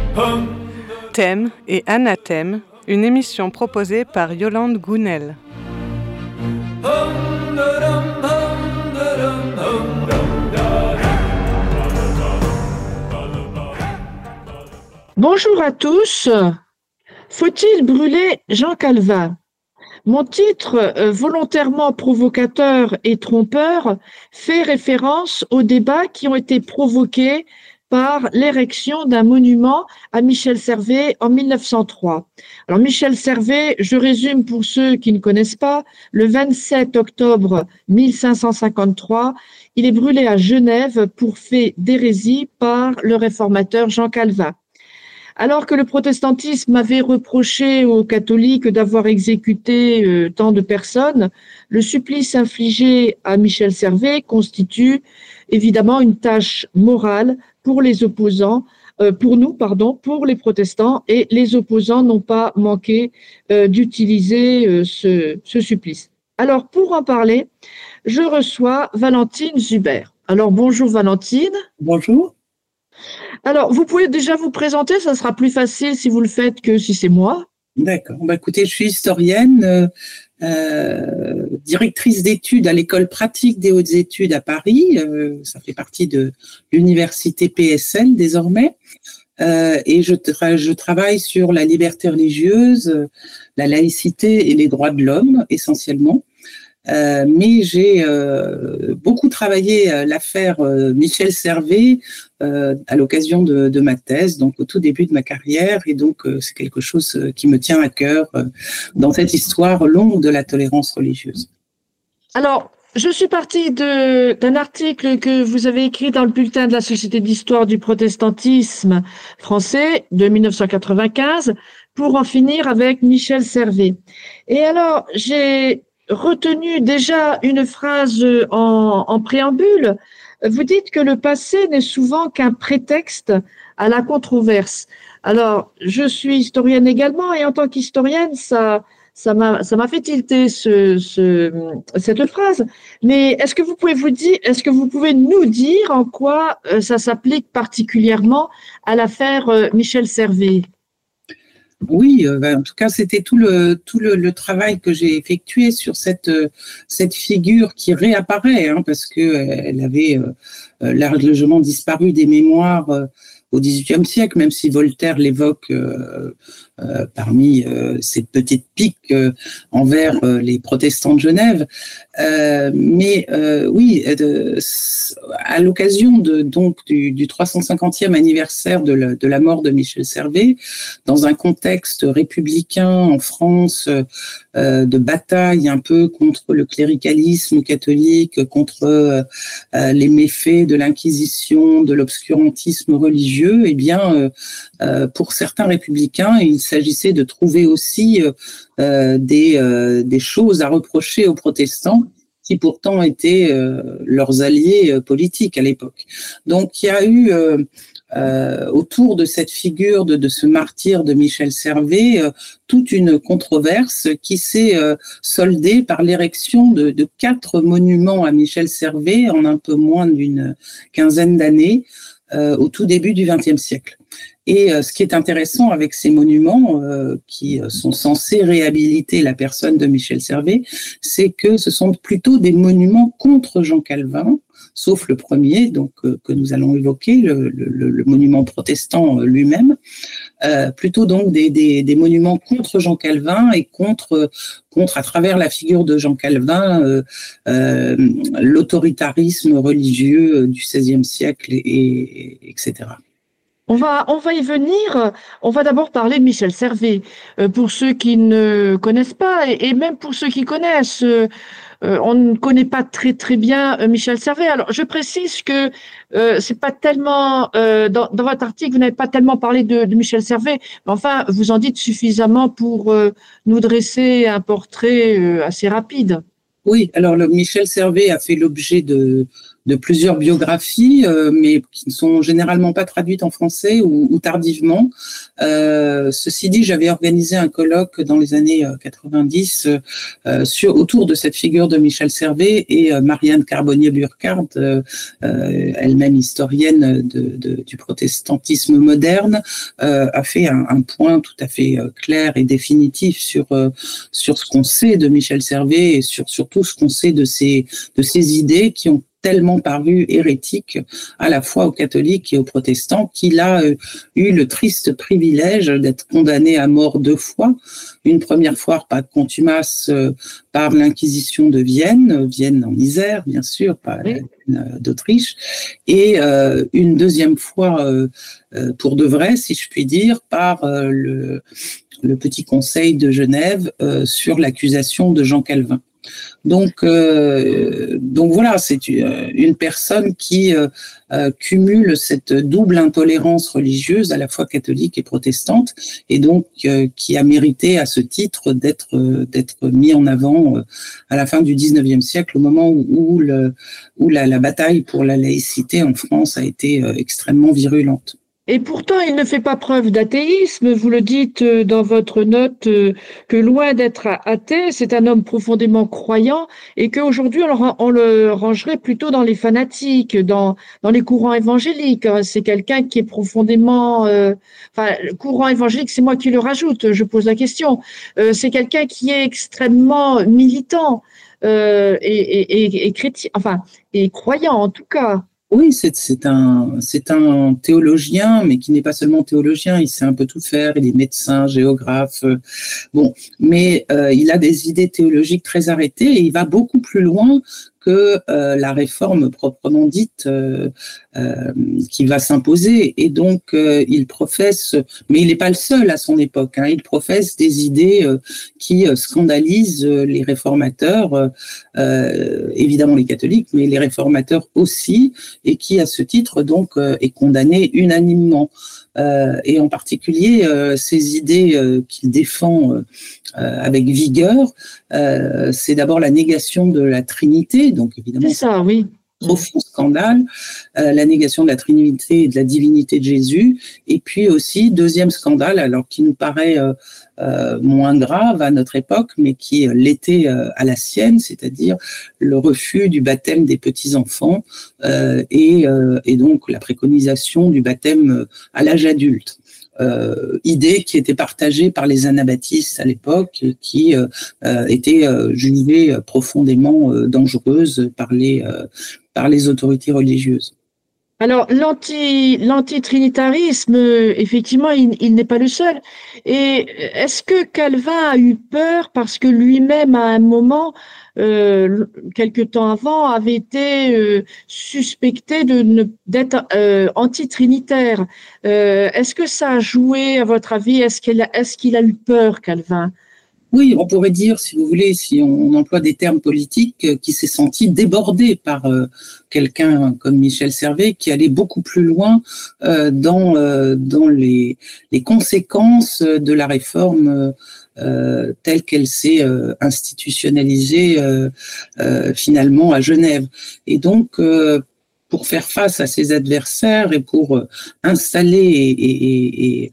Thème et anathème, une émission proposée par Yolande Gounel. Bonjour à tous. Faut-il brûler Jean Calvin? Mon titre, volontairement provocateur et trompeur, fait référence aux débats qui ont été provoqués par l'érection d'un monument à Michel Servet en 1903. Alors Michel Servet, je résume pour ceux qui ne connaissent pas, le 27 octobre 1553, il est brûlé à Genève pour fait d'hérésie par le réformateur Jean Calvin. Alors que le protestantisme avait reproché aux catholiques d'avoir exécuté tant de personnes, le supplice infligé à Michel Servet constitue évidemment une tâche morale pour les opposants, pour les protestants, et les opposants n'ont pas manqué d'utiliser ce supplice. Alors, pour en parler, je reçois Valentine Zuber. Alors, bonjour Valentine. Bonjour. Alors, vous pouvez déjà vous présenter, ça sera plus facile si vous le faites que si c'est moi. D'accord. Écoutez, je suis historienne, directrice d'études à l'école pratique des hautes études à Paris. Ça fait partie de l'université PSL désormais. Et je travaille sur la liberté religieuse, la laïcité et les droits de l'homme essentiellement. Mais j'ai beaucoup travaillé l'affaire Michel Servet à l'occasion de ma thèse, donc au tout début de ma carrière, et donc c'est quelque chose qui me tient à cœur dans cette histoire longue de la tolérance religieuse. Alors, je suis partie d'un article que vous avez écrit dans le bulletin de la Société d'histoire du protestantisme français de 1995 pour en finir avec Michel Servet. Et alors, j'ai retenu déjà une phrase en préambule. Vous dites que le passé n'est souvent qu'un prétexte à la controverse. Alors, je suis historienne également, et en tant qu'historienne, ça m'a fait tilter cette phrase. Mais est-ce que vous pouvez nous dire en quoi ça s'applique particulièrement à l'affaire Michel Servet? Oui, en tout cas, c'était tout le travail que j'ai effectué sur cette figure qui réapparaît, parce que elle avait largement disparu des mémoires au XVIIIe siècle, même si Voltaire l'évoque parmi ces petites piques envers les protestants de Genève. Mais oui, à l'occasion du 350e anniversaire de la mort de Michel Servet, dans un contexte républicain en France, de bataille un peu contre le cléricalisme catholique, contre les méfaits de l'Inquisition, de l'obscurantisme religieux, eh bien, pour certains républicains, il s'agissait de trouver aussi des choses à reprocher aux protestants, qui pourtant étaient leurs alliés politiques à l'époque. Donc, il y a eu autour de cette figure de ce martyr de Michel Servet toute une controverse qui s'est soldée par l'érection de 4 monuments à Michel Servet en un peu moins d'une quinzaine d'années au tout début du XXe siècle. Et ce qui est intéressant avec ces monuments qui sont censés réhabiliter la personne de Michel Servet, c'est que ce sont plutôt des monuments contre Jean Calvin, sauf le premier, donc que nous allons évoquer, le monument protestant lui-même, plutôt donc des monuments contre Jean Calvin et contre à travers la figure de Jean Calvin l'autoritarisme religieux du XVIe siècle, etc. On va y venir. On va d'abord parler de Michel Servet. Pour ceux qui ne connaissent pas, et même pour ceux qui connaissent, on ne connaît pas très très bien Michel Servet. Alors, je précise que c'est pas tellement dans votre article, vous n'avez pas tellement parlé de Michel Servet, mais enfin, vous en dites suffisamment pour nous dresser un portrait assez rapide. Oui, alors Michel Servet a fait l'objet de plusieurs biographies, mais qui ne sont généralement pas traduites en français ou tardivement. Ceci dit, j'avais organisé un colloque dans les années 90 autour de cette figure de Michel Servet, et Marianne Carbonnier-Burkhardt, elle-même historienne du protestantisme moderne, a fait un point tout à fait clair et définitif sur ce qu'on sait de Michel Servet et surtout ce qu'on sait de ces idées qui ont tellement paru hérétiques à la fois aux catholiques et aux protestants, qu'il a eu le triste privilège d'être condamné à mort 2 fois. Une première fois par contumace par l'Inquisition de Vienne en Isère, bien sûr, pas d'Autriche, et une deuxième fois pour de vrai, si je puis dire, par le Petit Conseil de Genève sur l'accusation de Jean Calvin. Donc voilà, c'est une personne qui cumule cette double intolérance religieuse, à la fois catholique et protestante, et donc qui a mérité à ce titre d'être mis en avant à la fin du XIXe siècle, au moment où la bataille pour la laïcité en France a été extrêmement virulente. Et pourtant, il ne fait pas preuve d'athéisme. Vous le dites dans votre note que loin d'être athée, c'est un homme profondément croyant, et qu'aujourd'hui, on le rangerait plutôt dans les fanatiques, dans les courants évangéliques. C'est quelqu'un qui est profondément... courant évangélique, c'est moi qui le rajoute, je pose la question. C'est quelqu'un qui est extrêmement militant et chrétien, et croyant en tout cas. Oui, c'est un théologien, mais qui n'est pas seulement théologien, il sait un peu tout faire, il est médecin, géographe, mais il a des idées théologiques très arrêtées, et il va beaucoup plus loin que la réforme proprement dite qui va s'imposer. Et donc, il professe, mais il n'est pas le seul à son époque, il professe des idées qui scandalisent les réformateurs, évidemment les catholiques, mais les réformateurs aussi, et qui, à ce titre, donc, est condamné unanimement. Et en particulier, ces idées qu'il défend avec vigueur, c'est d'abord la négation de la Trinité, donc évidemment c'est ça, oui. Profond scandale, la négation de la Trinité et de la divinité de Jésus, et puis aussi deuxième scandale, alors qui nous paraît moins grave à notre époque, mais qui l'était à la sienne, c'est-à-dire le refus du baptême des petits-enfants et donc la préconisation du baptême à l'âge adulte. Idée qui était partagée par les anabaptistes à l'époque, qui était jugée profondément dangereuse par les autorités religieuses. Alors, l'antitrinitarisme, effectivement, il n'est pas le seul. Et est-ce que Calvin a eu peur parce que lui-même, à un moment, quelque temps avant, avait été suspecté d'être antitrinitaire? Est-ce que ça a joué, à votre avis? Est-ce qu'il a eu peur, Calvin? Oui, on pourrait dire, si vous voulez, si on emploie des termes politiques, qui s'est senti débordé par quelqu'un comme Michel Servet, qui allait beaucoup plus loin dans les conséquences de la réforme telle qu'elle s'est institutionnalisée finalement à Genève. Et donc, pour faire face à ses adversaires et pour installer et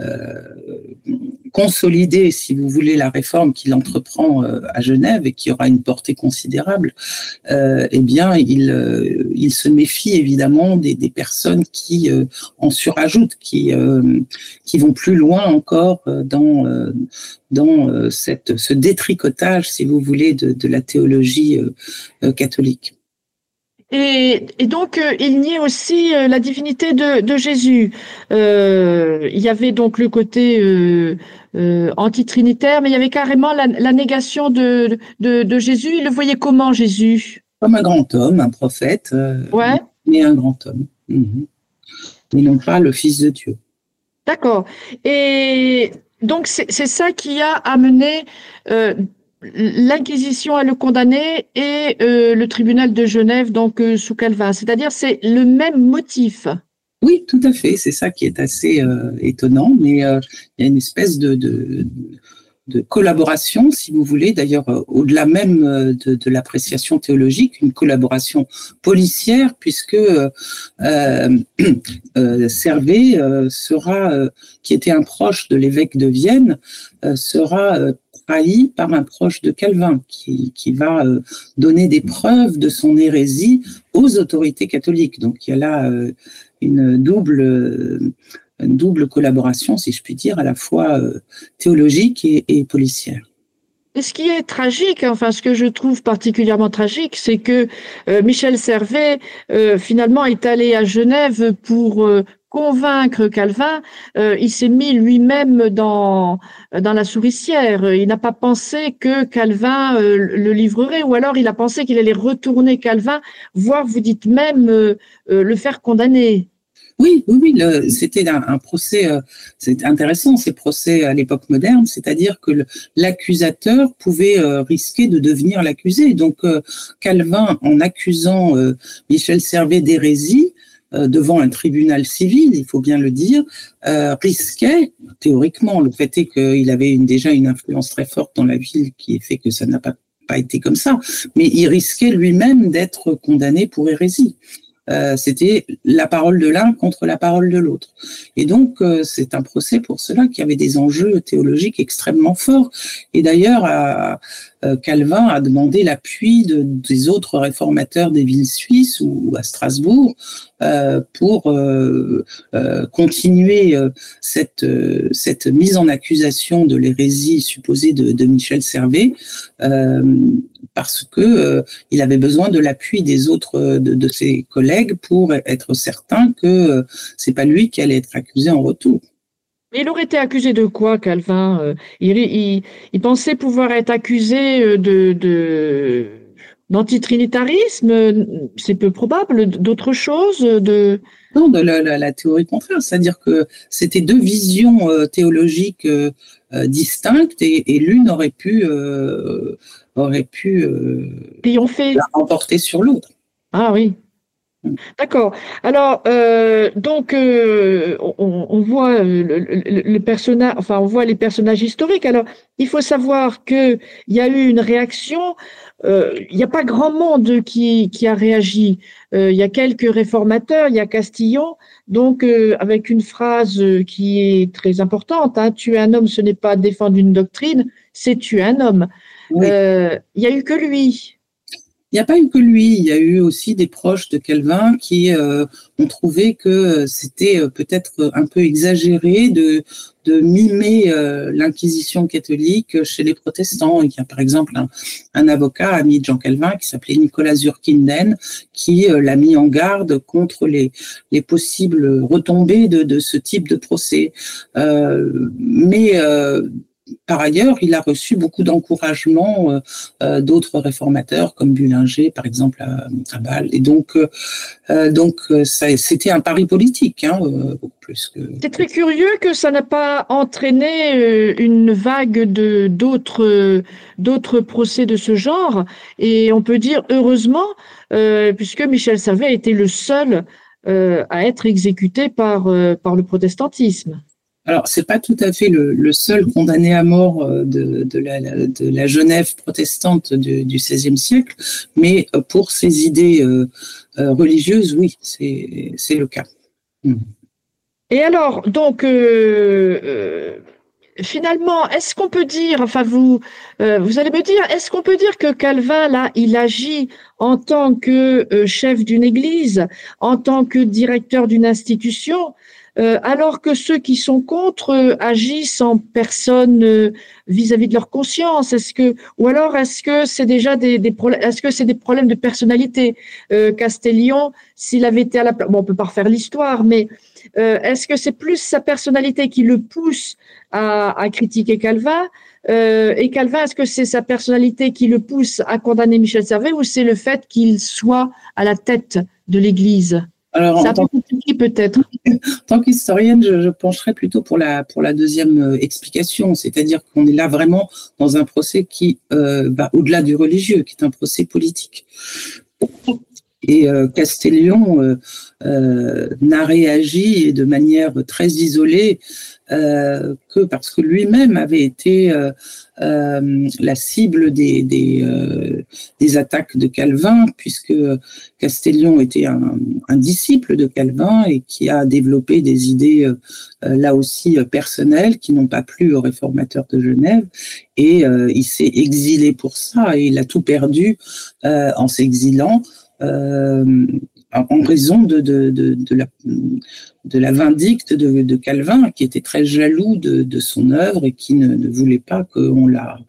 consolider, si vous voulez, la réforme qu'il entreprend à Genève et qui aura une portée considérable, eh bien, il se méfie évidemment des personnes qui en surajoutent, qui vont plus loin encore dans ce détricotage, si vous voulez, de la théologie catholique. Et donc, il niait aussi la divinité de Jésus. Il y avait donc le côté antitrinitaire, mais il y avait carrément la négation de Jésus. Il le voyait comment, Jésus? Comme un grand homme, un prophète, mais un grand homme. Mais non pas le Fils de Dieu. D'accord. Et donc, c'est ça qui a amené l'Inquisition à le condamner et le tribunal de Genève, donc sous Calvin. C'est-à-dire, c'est le même motif. Oui, tout à fait. C'est ça qui est assez étonnant, mais il y a une espèce collaboration, si vous voulez, d'ailleurs au-delà même de l'appréciation théologique, une collaboration policière, puisque Servet qui était un proche de l'évêque de Vienne, sera trahi par un proche de Calvin, qui va donner des preuves de son hérésie aux autorités catholiques. Donc il y a là une double collaboration, si je puis dire, à la fois théologique et policière. Et ce qui est tragique, enfin ce que je trouve particulièrement tragique, c'est que Michel Servet finalement est allé à Genève pour convaincre Calvin. Il s'est mis lui-même dans la souricière. Il n'a pas pensé que Calvin le livrerait, ou alors il a pensé qu'il allait retourner Calvin, voire vous dites même le faire condamner. Oui, c'était un procès, c'est intéressant ces procès à l'époque moderne, c'est-à-dire que l'accusateur pouvait risquer de devenir l'accusé. Donc Calvin, en accusant Michel Servet d'hérésie devant un tribunal civil, il faut bien le dire, risquait, théoriquement, le fait est qu'il avait déjà une influence très forte dans la ville qui fait que ça n'a pas été comme ça, mais il risquait lui-même d'être condamné pour hérésie. C'était la parole de l'un contre la parole de l'autre. Et donc, c'est un procès pour cela qui avait des enjeux théologiques extrêmement forts. Et d'ailleurs, Calvin a demandé l'appui des autres réformateurs des villes suisses ou à Strasbourg pour continuer cette mise en accusation de l'hérésie supposée de Michel Servet, parce que il avait besoin de l'appui des autres de ses collègues pour être certain que c'est pas lui qui allait être accusé en retour. Mais il aurait été accusé de quoi, Calvin? Il pensait pouvoir être accusé d'antitrinitarisme, c'est peu probable, d'autre chose, Non, de la théorie contraire, c'est-à-dire que c'était deux visions théologiques distinctes et l'une aurait pu triompher. La remporter sur l'autre. Ah oui. D'accord. Alors, donc, on voit le personnage, enfin, on voit les personnages historiques. Alors, il faut savoir qu'il y a eu une réaction. Il n'y a pas grand monde qui a réagi. Il y a quelques réformateurs. Il y a Castillon. Donc, avec une phrase qui est très importante, hein, tuer un homme, ce n'est pas défendre une doctrine, c'est tuer un homme. Oui. Il n'y a eu que lui. Il n'y a pas eu que lui, il y a eu aussi des proches de Calvin qui ont trouvé que c'était peut-être un peu exagéré de mimer l'Inquisition catholique chez les protestants. Il y a par exemple un avocat, ami de Jean Calvin, qui s'appelait Nicolas Zurkinden, qui l'a mis en garde contre les possibles retombées de ce type de procès. Par ailleurs, il a reçu beaucoup d'encouragement d'autres réformateurs comme Bullinger, par exemple, à Bâle. Et donc c'était un pari politique, hein, beaucoup plus que. C'est très curieux que ça n'a pas entraîné une vague d'autres procès de ce genre. Et on peut dire heureusement, puisque Michel Servet a été le seul à être exécuté par le protestantisme. Alors, c'est pas tout à fait le seul condamné à mort de la Genève protestante du XVIe siècle, mais pour ses idées religieuses, oui, c'est le cas. Et alors, donc, finalement, est-ce qu'on peut dire, enfin vous allez me dire, est-ce qu'on peut dire que Calvin, là, il agit en tant que chef d'une église, en tant que directeur d'une institution, alors que ceux qui sont contre agissent en personne vis-à-vis de leur conscience? Ou alors est-ce que c'est déjà des problèmes, est-ce que c'est des problèmes de personnalité? Castellion, s'il avait été à la place, bon, on peut pas refaire l'histoire, mais est-ce que c'est plus sa personnalité qui le pousse à critiquer Calvin? Et Calvin, est-ce que c'est sa personnalité qui le pousse à condamner Michel Servet, ou c'est le fait qu'il soit à la tête de l'Église? Alors, c'est un peu compliqué peut-être. En tant qu'historienne, je pencherais plutôt pour la deuxième explication, c'est-à-dire qu'on est là vraiment dans un procès qui va au-delà du religieux, qui est un procès politique. Et Castellion n'a réagi de manière très isolée que parce que lui-même avait été la cible des attaques de Calvin, puisque Castellion était un disciple de Calvin et qui a développé des idées là aussi personnelles qui n'ont pas plu aux réformateurs de Genève, et il s'est exilé pour ça et il a tout perdu en s'exilant. En raison de la vindicte de Calvin, qui était très jaloux de son œuvre et qui ne voulait pas qu'on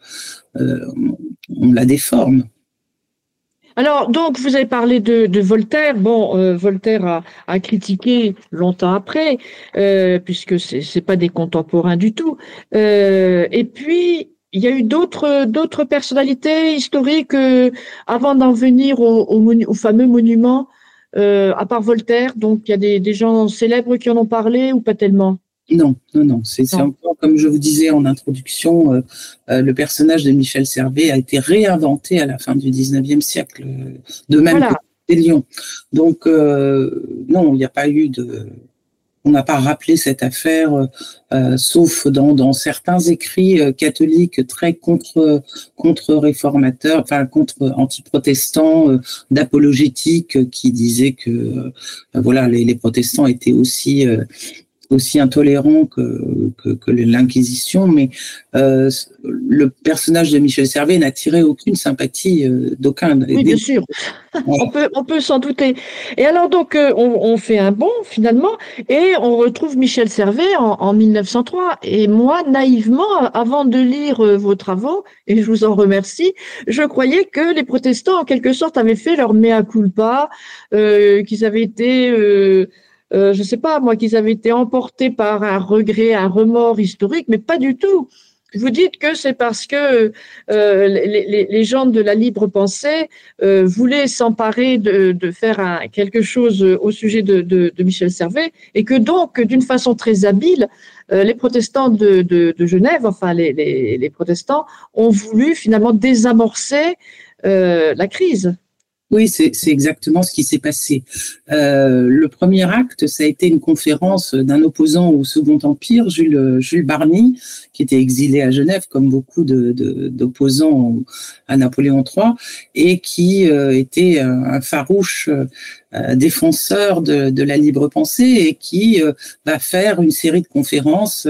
la déforme. Alors, donc, vous avez parlé de Voltaire. Bon, Voltaire a critiqué longtemps après, puisque c'est pas des contemporains du tout. Et puis, il y a eu d'autres personnalités historiques avant d'en venir au fameux monument, à part Voltaire. Donc, il y a des gens célèbres qui en ont parlé ou pas tellement? Non. C'est encore, comme je vous disais en introduction, le personnage de Michel Servet a été réinventé à la fin du 19e siècle, de même que Castellion. Donc, non, il n'y a pas eu on n'a pas rappelé cette affaire, sauf dans certains écrits catholiques très contre-réformateurs, enfin contre-antiprotestants, d'apologétique, qui disaient que voilà, les protestants étaient aussi intolérant que l'Inquisition, mais le personnage de Michel Servet n'a tiré aucune sympathie d'aucun. Oui, bien sûr. On peut s'en douter. Et alors donc on fait un bond finalement et on retrouve Michel Servet en 1903. Et moi, naïvement, avant de lire vos travaux, et je vous en remercie, je croyais que les protestants en quelque sorte avaient fait leur mea culpa, qu'ils avaient été je sais pas, moi, qu'ils avaient été emportés par un regret, un remords historique, mais pas du tout. Vous dites que c'est parce que les gens de la libre pensée voulaient s'emparer de faire quelque chose au sujet de Michel Servet, et que donc, d'une façon très habile, les protestants de Genève, enfin les protestants, ont voulu finalement désamorcer la crise. Oui, c'est exactement ce qui s'est passé. Le premier acte, ça a été une conférence d'un opposant au Second Empire, Jules Barny, qui était exilé à Genève, comme beaucoup d'opposants à Napoléon III, et qui était un farouche défenseur de la libre pensée, et qui va faire une série de conférences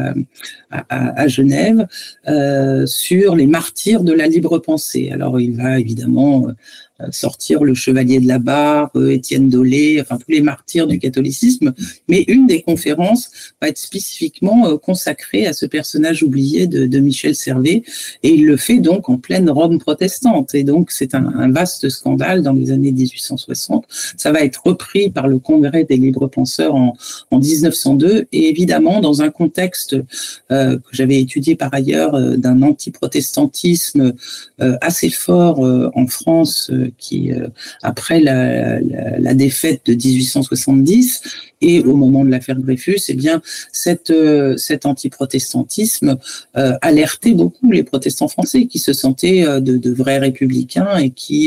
à Genève sur les martyrs de la libre pensée. Alors, il va évidemment sortir le Chevalier de la Barre, Étienne Dolé, enfin tous les martyrs du catholicisme, mais une des conférences va être spécifiquement consacrée à ce personnage oublié de Michel Servet, et il le fait donc en pleine Rome protestante, et donc c'est un vaste scandale dans les années 1860. Ça va être repris par le Congrès des libres penseurs en 1902, et évidemment dans un contexte que j'avais étudié par ailleurs d'un antiprotestantisme assez fort en France, qui, après la défaite de 1870 et au moment de l'affaire Dreyfus, eh bien, cet antiprotestantisme alertait beaucoup les protestants français qui se sentaient de vrais républicains et qui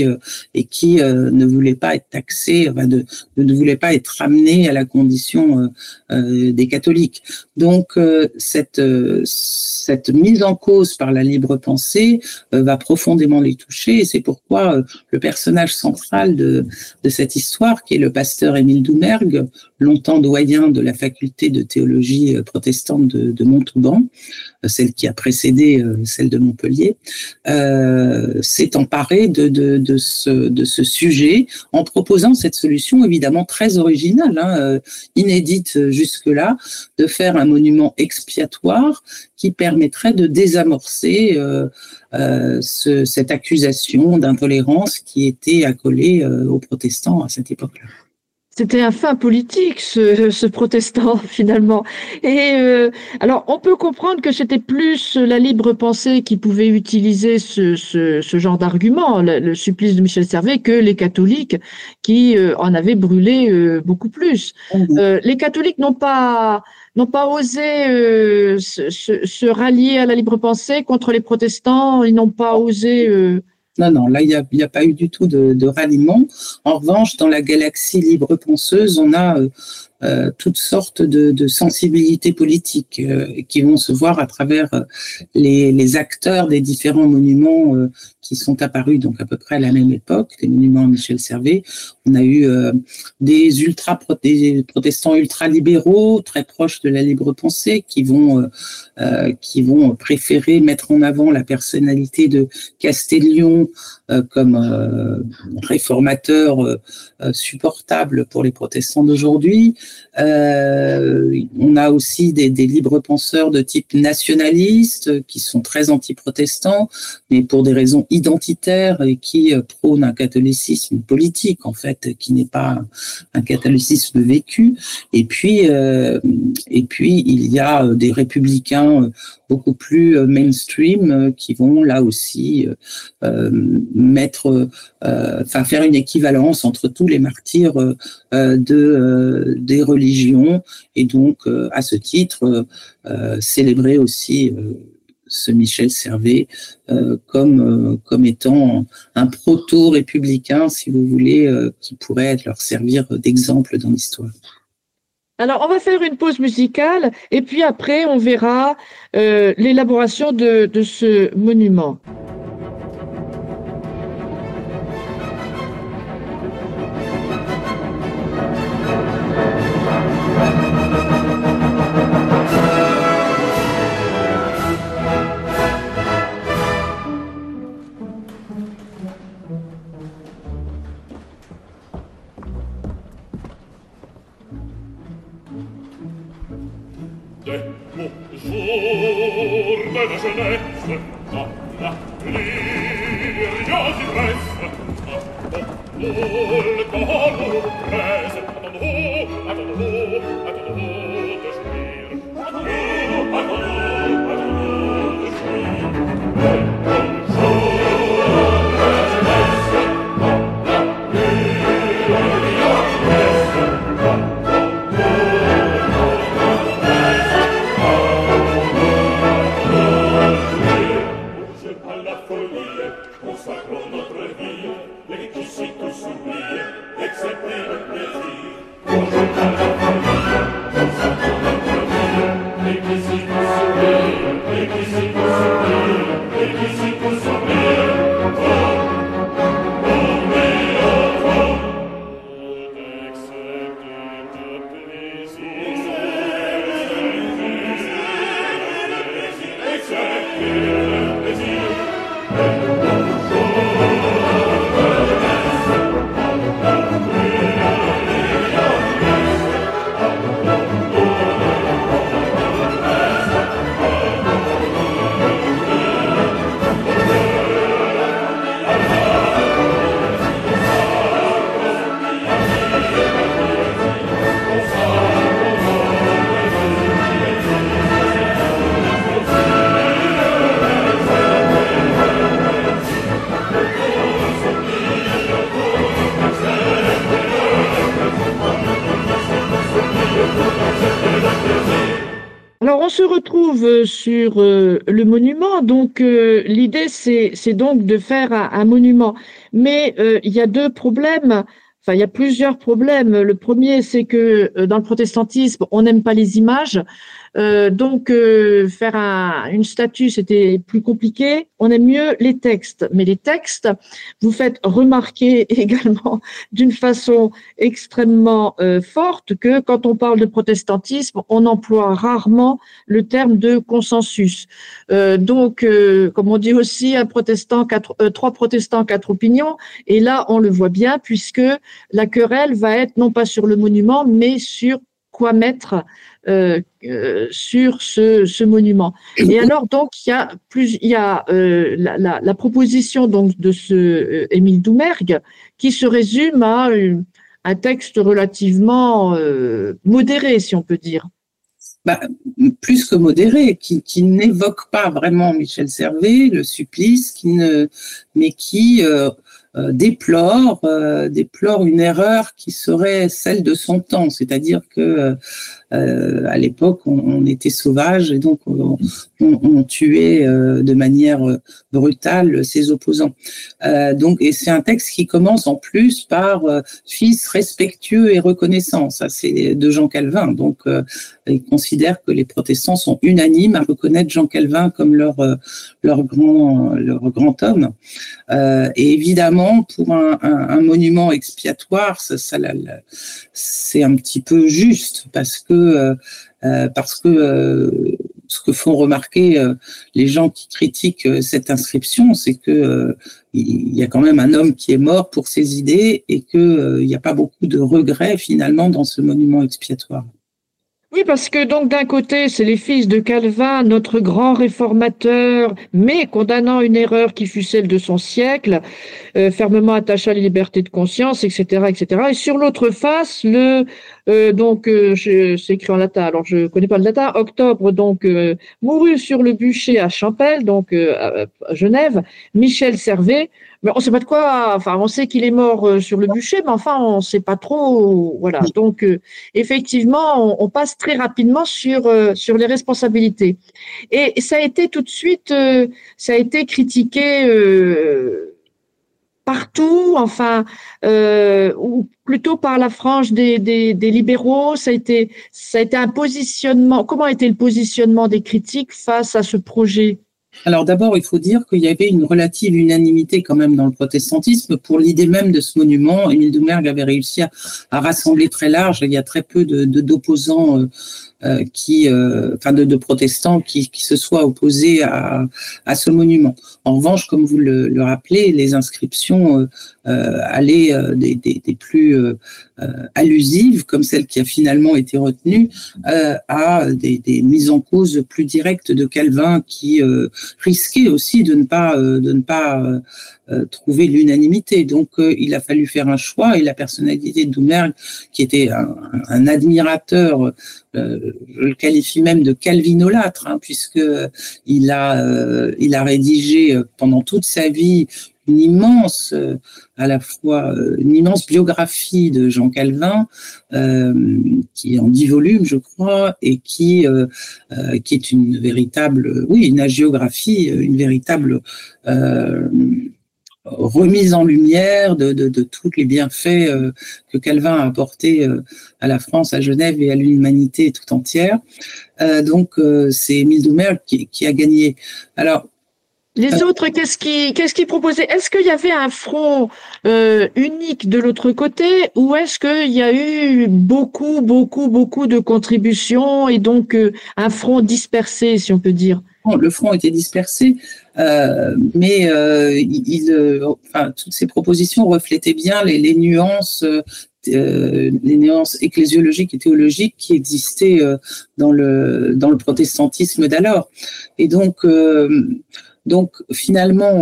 ne voulaient pas être taxés, ne voulaient pas être ramenés à la condition des catholiques. Donc, cette mise en cause par la libre pensée va profondément les toucher, et c'est pourquoi le personnage central de cette histoire, qui est le pasteur Émile Doumergue, longtemps doyen de la faculté de théologie protestante de Montauban, celle qui a précédé celle de Montpellier, s'est emparé de ce sujet en proposant cette solution évidemment très originale, inédite jusque-là, de faire un monument expiatoire qui permettrait de désamorcer cette accusation d'intolérance qui était accolée aux protestants à cette époque-là. C'était un fin politique, ce protestant, finalement. Et alors, on peut comprendre que c'était plus la libre pensée qui pouvait utiliser ce genre d'argument, le supplice de Michel Servet, que les catholiques qui en avaient brûlé beaucoup plus. Les catholiques n'ont pas osé se rallier à la libre pensée contre les protestants. Ils n'ont pas osé. Non, là, il n'y a pas eu du tout de ralliement. En revanche, dans la galaxie libre penseuse, on a toutes sortes de sensibilités politiques qui vont se voir à travers les acteurs des différents monuments qui sont apparus donc à peu près à la même époque, les monuments à Michel Servet. On a eu des protestants ultra-libéraux, très proches de la libre pensée, qui vont préférer mettre en avant la personnalité de Castellion comme réformateur supportable pour les protestants d'aujourd'hui. On a aussi des libres penseurs de type nationaliste qui sont très anti-protestants, mais pour des raisons identitaires et qui prônent un catholicisme politique, en fait, qui n'est pas un catholicisme vécu. Et puis il y a des républicains beaucoup plus mainstream qui vont là aussi faire une équivalence entre tous les martyrs des religions et donc à ce titre célébrer aussi ce Michel Servet comme étant un proto-républicain, si vous voulez, qui pourrait leur servir d'exemple dans l'histoire. Alors, on va faire une pause musicale et puis après, on verra l'élaboration de ce monument. Alors, on se retrouve sur le monument. Donc, l'idée, c'est donc de faire un monument. Mais il y a deux problèmes. Enfin, il y a plusieurs problèmes. Le premier, c'est que dans le protestantisme, on n'aime pas les images. Donc, faire une statue, c'était plus compliqué. On aime mieux les textes. Mais les textes, vous faites remarquer également d'une façon extrêmement forte que quand on parle de protestantisme, on emploie rarement le terme de consensus. Donc, comme on dit aussi, trois protestants, quatre opinions. Et là, on le voit bien puisque la querelle va être non pas sur le monument, mais sur quoi mettre sur ce monument. Et alors donc il y a la proposition donc de ce Émile Doumergue qui se résume à un texte relativement modéré, si on peut dire. Plus que modéré, qui n'évoque pas vraiment Michel Servet, le supplice, mais qui déplore une erreur qui serait celle de son temps, c'est-à-dire que À l'époque, on était sauvages et donc on tuait de manière brutale ses opposants. Et c'est un texte qui commence en plus par fils respectueux et reconnaissant. Ça, c'est de Jean Calvin. Donc, il considère que les protestants sont unanimes à reconnaître Jean Calvin comme leur grand homme. Et évidemment, pour un monument expiatoire, c'est un petit peu juste parce que ce que font remarquer les gens qui critiquent cette inscription, c'est que il y a quand même un homme qui est mort pour ses idées et que il n'y a pas beaucoup de regrets finalement dans ce monument expiatoire. Oui, parce que donc d'un côté, c'est les fils de Calvin, notre grand réformateur, mais condamnant une erreur qui fut celle de son siècle, fermement attaché à la liberté de conscience, etc., etc. Et sur l'autre face, c'est écrit en latin, alors je connais pas le latin, Octobre, mourut sur le bûcher à Champel, à Genève, Michel Servet. Mais on sait pas de quoi, enfin, on sait qu'il est mort sur le bûcher, mais enfin, on sait pas trop, voilà. Donc, effectivement, on passe très rapidement sur les responsabilités. Et ça a été tout de suite, ça a été critiqué partout, enfin, ou plutôt par la frange des libéraux. Ça a été un positionnement. Comment a été le positionnement des critiques face à ce projet? Alors d'abord, il faut dire qu'il y avait une relative unanimité quand même dans le protestantisme pour l'idée même de ce monument. Émile Doumergue avait réussi à rassembler très large. Il y a très peu d'opposants de protestants qui se soient opposés à ce monument. En revanche, comme vous le rappelez, les inscriptions allaient des plus allusives, comme celle qui a finalement été retenue, à des mises en cause plus directes de Calvin qui risquaient aussi de ne pas trouver l'unanimité. Donc, il a fallu faire un choix et la personnalité de Doumergue, qui était un admirateur, je le qualifie même de calvinolâtre, puisque il a rédigé pendant toute sa vie une immense biographie de Jean Calvin, qui est en 10 volumes, je crois, et qui est une véritable, une hagiographie, une véritable remise en lumière de tous les bienfaits que Calvin a apportés à la France, à Genève et à l'humanité tout entière. C'est Émile Doumergue qui a gagné. Alors, les autres, qu'est-ce qu'ils proposaient? Est-ce qu'il y avait un front unique de l'autre côté, ou est-ce qu'il y a eu beaucoup de contributions et donc un front dispersé, si on peut dire? Le front était dispersé, mais toutes ces propositions reflétaient bien les nuances ecclésiologiques et théologiques qui existaient dans le protestantisme d'alors. Et donc finalement,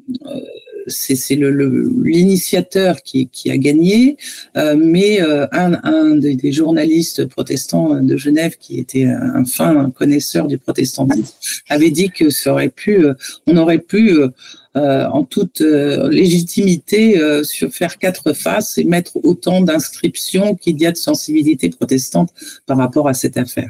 c'est l'initiateur qui a gagné, mais un des journalistes protestants de Genève, qui était un fin connaisseur du protestantisme, avait dit que on aurait pu en toute légitimité faire 4 faces et mettre autant d'inscriptions qu'il y a de sensibilité protestante par rapport à cette affaire.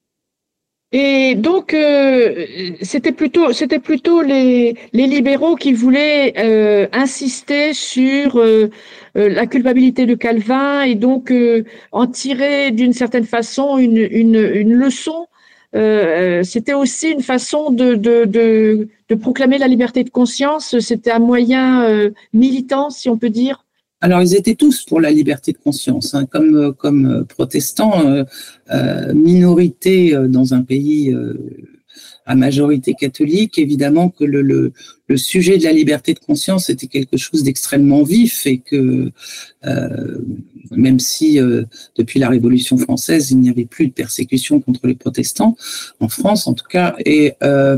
Et donc, c'était plutôt les libéraux qui voulaient insister sur la culpabilité de Calvin et donc en tirer d'une certaine façon une leçon. C'était aussi une façon de proclamer la liberté de conscience. C'était un moyen militant, si on peut dire. Alors, ils étaient tous pour la liberté de conscience, comme protestants, minorité dans un pays à majorité catholique. Évidemment que le sujet de la liberté de conscience était quelque chose d'extrêmement vif et que même si depuis la Révolution française, il n'y avait plus de persécution contre les protestants, en France en tout cas, et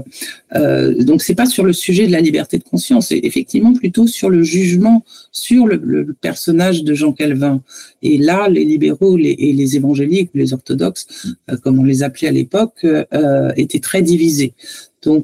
donc c'est pas sur le sujet de la liberté de conscience, c'est effectivement plutôt sur le jugement sur le personnage de Jean Calvin. Et là, les libéraux et les évangéliques, les orthodoxes, comme on les appelait à l'époque, étaient très divisés. Donc,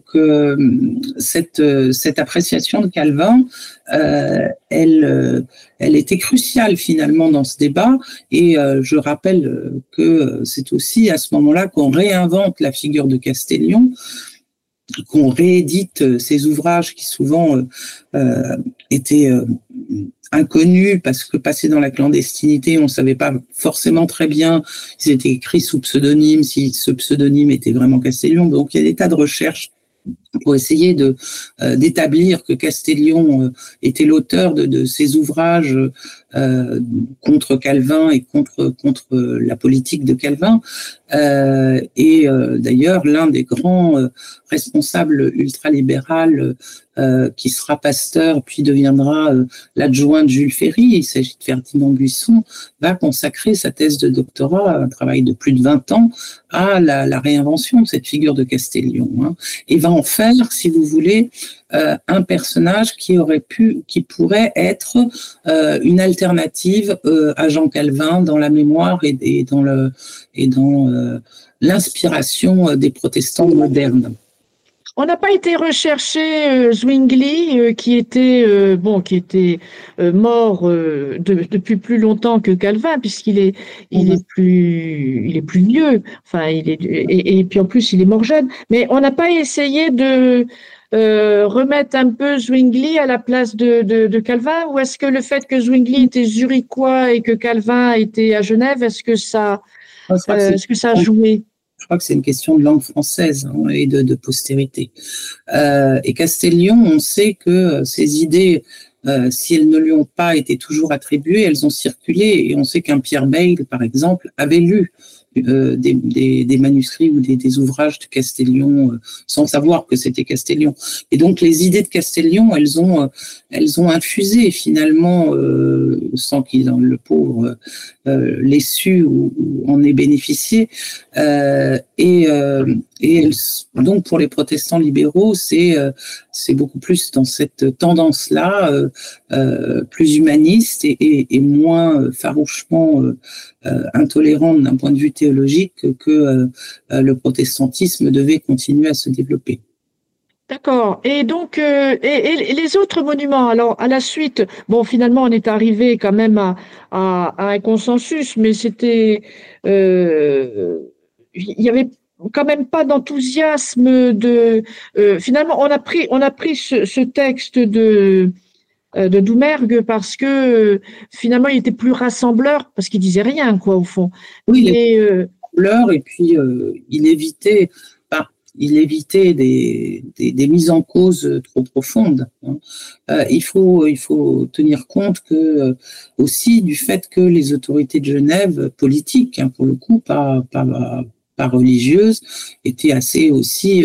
cette appréciation de Calvin, elle était cruciale finalement dans ce débat. Et je rappelle que c'est aussi à ce moment-là qu'on réinvente la figure de Castellion, qu'on réédite ces ouvrages qui souvent étaient inconnus parce que passés dans la clandestinité, on ne savait pas forcément très bien s'ils étaient écrits sous pseudonyme, si ce pseudonyme était vraiment Castellion. Donc il y a des tas de recherches pour essayer d'établir que Castellion était l'auteur de ces ouvrages contre Calvin et contre la politique de Calvin. D'ailleurs, l'un des grands responsables ultralibéral qui sera Pasteur puis deviendra l'adjoint de Jules Ferry, il s'agit de Ferdinand Buisson, va consacrer sa thèse de doctorat, un travail de plus de 20 ans, à la réinvention de cette figure de Castellion, hein, et va en faire, si vous voulez, un personnage qui pourrait être une alternative à Jean Calvin dans la mémoire et dans l'inspiration des protestants modernes. On n'a pas été rechercher Zwingli, qui était mort depuis plus longtemps que Calvin, puisqu'il est plus vieux. Enfin, et puis en plus il est mort jeune. Mais on n'a pas essayé de remettre un peu Zwingli à la place de Calvin, ou est-ce que le fait que Zwingli était zurichois et que Calvin était à Genève, est-ce que ça a joué? Je crois que c'est une question de langue française, hein, et de postérité. Et Castellion, on sait que ses idées, si elles ne lui ont pas été toujours attribuées, elles ont circulé. Et on sait qu'un Pierre Bayle, par exemple, avait lu des manuscrits ou des ouvrages de Castellion sans savoir que c'était Castellion. Et donc les idées de Castellion, elles ont infusé finalement, sans qu'il le pauvre l'ait su ou en ait bénéficié. Donc pour les protestants libéraux, c'est beaucoup plus dans cette tendance-là, plus humaniste et moins farouchement intolérante d'un point de vue théologique que le protestantisme devait continuer à se développer. D'accord. Et donc, et les autres monuments, alors à la suite, bon, finalement, on est arrivé quand même à un consensus, mais il y avait quand même pas d'enthousiasme finalement, on a pris ce texte de Doumergue parce que finalement, il était plus rassembleur, parce qu'il disait rien, quoi, au fond. Oui, il était rassembleur, et puis il évitait des mises en cause trop profondes. Il faut tenir compte aussi du fait que les autorités de Genève, politiques, hein, pour le coup, pas religieuses, étaient assez aussi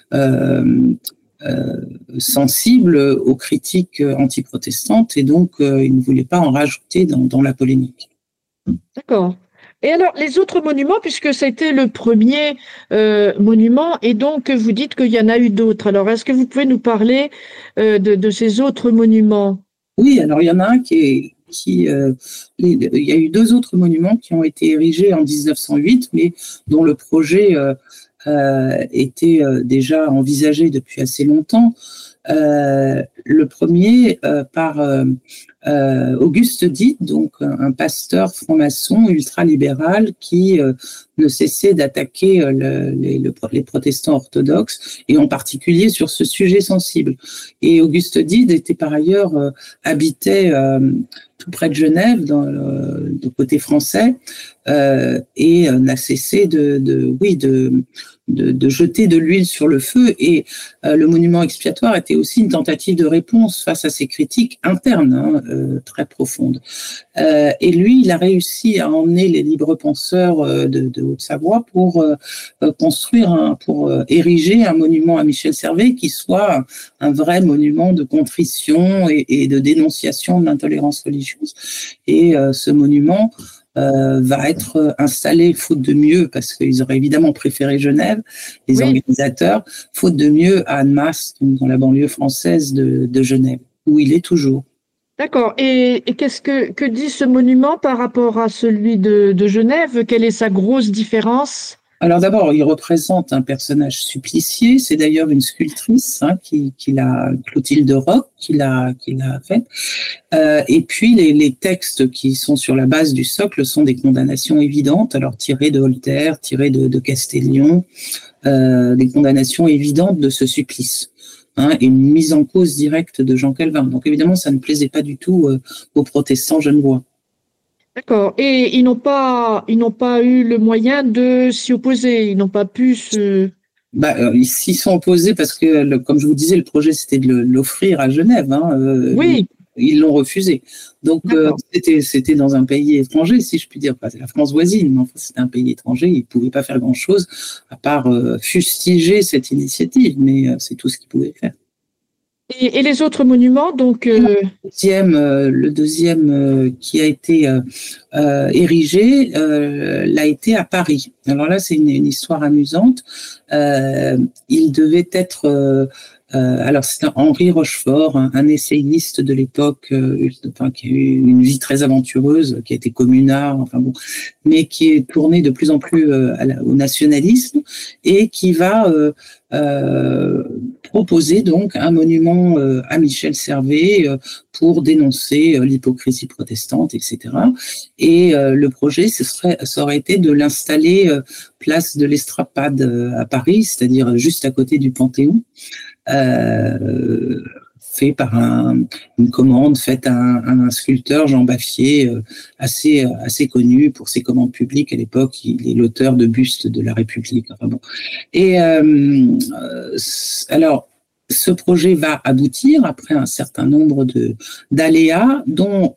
sensibles aux critiques antiprotestantes, et donc ils ne voulaient pas en rajouter dans la polémique. D'accord. Et alors, les autres monuments, puisque c'était le premier monument, et donc vous dites qu'il y en a eu d'autres. Alors, est-ce que vous pouvez nous parler de ces autres monuments? Oui, alors il y en a un il y a eu deux autres monuments qui ont été érigés en 1908, mais dont le projet était déjà envisagé depuis assez longtemps. Le premier par Auguste Dide, donc un pasteur franc-maçon ultra-libéral qui ne cessait d'attaquer les protestants orthodoxes, et en particulier sur ce sujet sensible. Et Auguste Dide était par ailleurs habitait tout près de Genève, du côté français, et n'a cessé de jeter de l'huile sur le feu. Et le monument expiatoire était aussi une tentative de réponse face à ces critiques internes, hein, très profondes. Et lui, il a réussi à emmener les libres penseurs de Haute-Savoie pour ériger un monument à Michel Servet qui soit un vrai monument de contrition et de dénonciation de l'intolérance religieuse. Et ce monument va être installé, faute de mieux, parce qu'ils auraient évidemment préféré Genève, les organisateurs, faute de mieux à Annemasse, dans la banlieue française de Genève, où il est toujours. D'accord. Et qu'est-ce que dit ce monument par rapport à celui de Genève? Quelle est sa grosse différence? Alors d'abord, il représente un personnage supplicié. C'est d'ailleurs une sculptrice Clotilde Roch, qui l'a faite. Et puis les textes qui sont sur la base du socle sont des condamnations évidentes, alors tirées de Voltaire, tirées de Castellion, des condamnations évidentes de ce supplice. Et une mise en cause directe de Jean Calvin. Donc évidemment, ça ne plaisait pas du tout aux protestants genevois. D'accord. Et ils n'ont pas eu le moyen de s'y opposer. Ils n'ont pas pu se... Ils s'y sont opposés parce que, comme je vous disais, le projet c'était de l'offrir à Genève. Oui. Ils l'ont refusé. Donc c'était dans un pays étranger, si je puis dire. C'est la France voisine, mais enfin c'était un pays étranger. Ils ne pouvaient pas faire grand-chose à part fustiger cette initiative, mais c'est tout ce qu'ils pouvaient faire. Et les autres monuments, donc le deuxième qui a été érigé l'a été à Paris. Alors là, c'est une histoire amusante. Il devait être alors c'est Henri Rochefort, un essayiste de l'époque, qui a eu une vie très aventureuse, qui a été communard, mais qui est tourné de plus en plus au nationalisme et qui va proposer donc un monument à Michel Servet pour dénoncer l'hypocrisie protestante, etc. Et le projet, ça aurait été de l'installer place de l'Estrapade à Paris, c'est-à-dire juste à côté du Panthéon. Fait par une commande faite à un sculpteur, Jean Baffier, assez connu pour ses commandes publiques à l'époque. Il est l'auteur de bustes de la République. Et alors, ce projet va aboutir après un certain nombre d'aléas, dont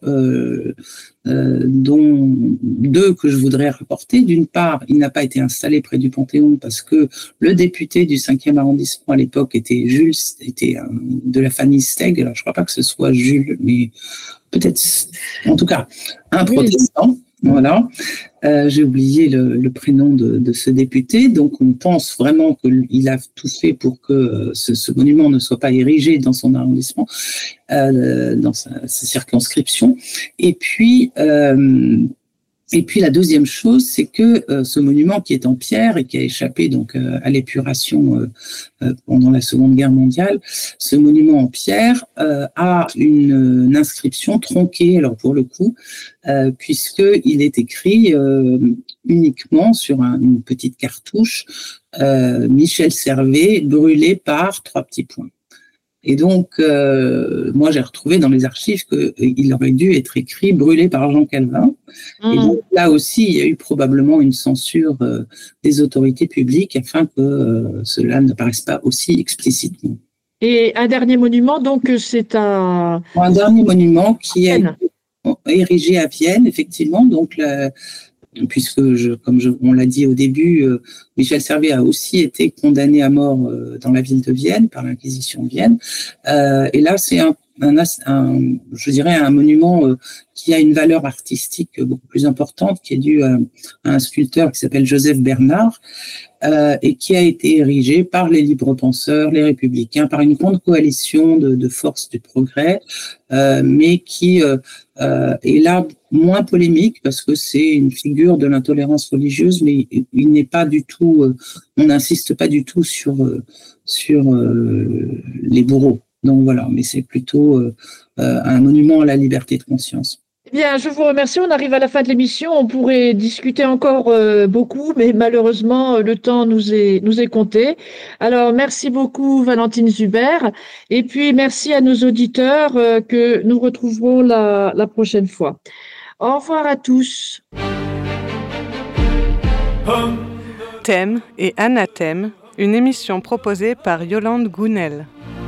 deux que je voudrais rapporter. D'une part, il n'a pas été installé près du Panthéon parce que le député du 5e arrondissement à l'époque était de la famille Steg. Alors, je ne crois pas que ce soit Jules, mais peut-être, en tout cas, un protestant. Voilà. J'ai oublié le prénom de ce député. Donc, on pense vraiment qu'il a tout fait pour que ce monument ne soit pas érigé dans son arrondissement, dans sa circonscription. Et puis la deuxième chose, c'est que ce monument qui est en pierre et qui a échappé donc à l'épuration pendant la Seconde Guerre mondiale, ce monument en pierre a une inscription tronquée, alors pour le coup, puisqu'il est écrit uniquement sur une petite cartouche Michel Servet brûlé par 3 petits points. Et donc, moi, j'ai retrouvé dans les archives qu'il aurait dû être écrit « brûlé par Jean Calvin ». Et donc, là aussi, il y a eu probablement une censure des autorités publiques afin que cela ne paraisse pas aussi explicitement. Et un dernier monument, donc, c'est un dernier monument qui est érigé à Vienne, effectivement. Donc, puisque, on l'a dit au début, Michel Servet a aussi été condamné à mort dans la ville de Vienne, par l'Inquisition de Vienne. Et là, c'est je dirais un monument qui a une valeur artistique beaucoup plus importante, qui est due à un sculpteur qui s'appelle Joseph Bernard, et qui a été érigé par les libres penseurs, les républicains, par une grande coalition de forces du progrès, mais qui est là moins polémique parce que c'est une figure de l'intolérance religieuse, mais il n'est pas du tout, on n'insiste pas du tout sur les bourreaux. Donc voilà, mais c'est plutôt un monument à la liberté de conscience. Bien, je vous remercie. On arrive à la fin de l'émission. On pourrait discuter encore beaucoup, mais malheureusement, le temps nous est compté. Alors, merci beaucoup, Valentine Zuber. Et puis, merci à nos auditeurs que nous retrouverons la prochaine fois. Au revoir à tous. Thème et anathème, une émission proposée par Yolande Gounel.